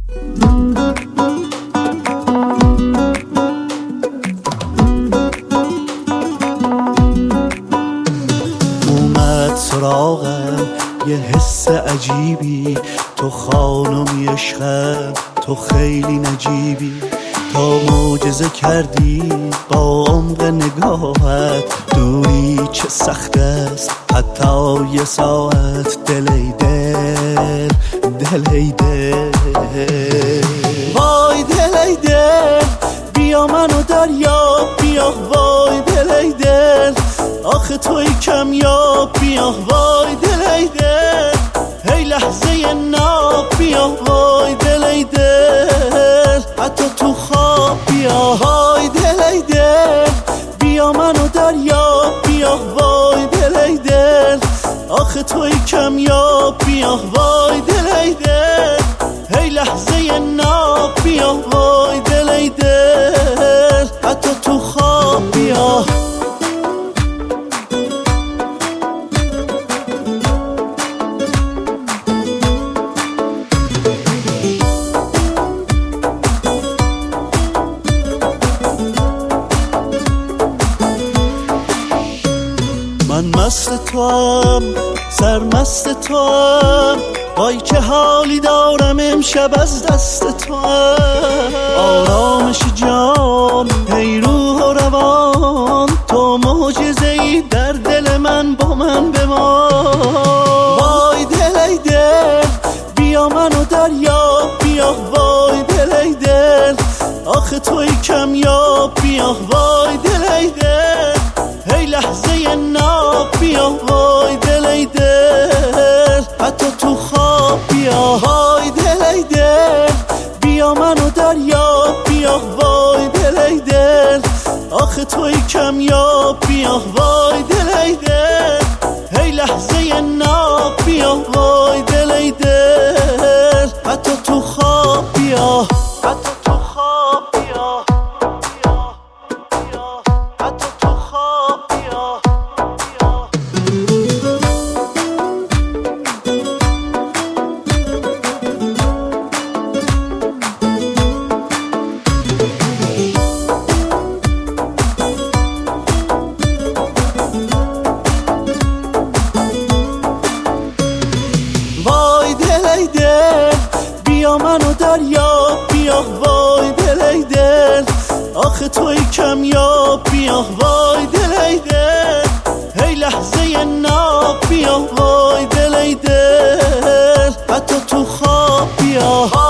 اومد سراغم یه حس عجیبی، تو خانمی عشقم، تو خیلی نجیبی. تا معجزه کردی با عمق نگاهت، دوری چه سخت است حتی یه ساعت. دل ای دل، دل ای دل، وای دل ای دل، بیا منو دریاب بیا. وای دل ای دل، آخه توی کمیاب بیا. وای دل ای دل، هی لحظه ناب بیا. وای دل ای دل، حتی تو خواب بیا. وای دل ای دل، بیا منو دریاب بیا. وای دل ای دل، آخه توی کمیاب بیا. وای دل ای دل، هی لحظه ناب بیا. وای دل ای دل، حتی تو خواب بیا. من مست توام، سرمست توام، وای چه حالی دارم امشب از دست توام. آرامش جان، ای روح و روان، تو معجزه‌ای در دل من، با من بمان. وای دل ای دل، بیا منو دریاب بیا. وای دل ای دل، آخه توی کمیاب بیا. وای دل ای دل، هی لحظه ناب بیا. وای دل ای دل، حتی تو خواب بیا. وای دل ای دل، بیا منو دریاب بیا. وای دل ای دل، آخه توی کمیاب بیا. وای دل ای دل، هی لحظه ناب بیا. وای دل ای دل، حتی تو خواب بیا. حتی تو خواب بیا. حتی تو خواب بیا. وای دل ای دل، بیا منو دریاب بیا. وای دل ای دل، آخه توی کمیاب بیا. وای دل ای دل، هی لحظه ناب بیا. وای دل ای دل، حتی تو خواب بیا.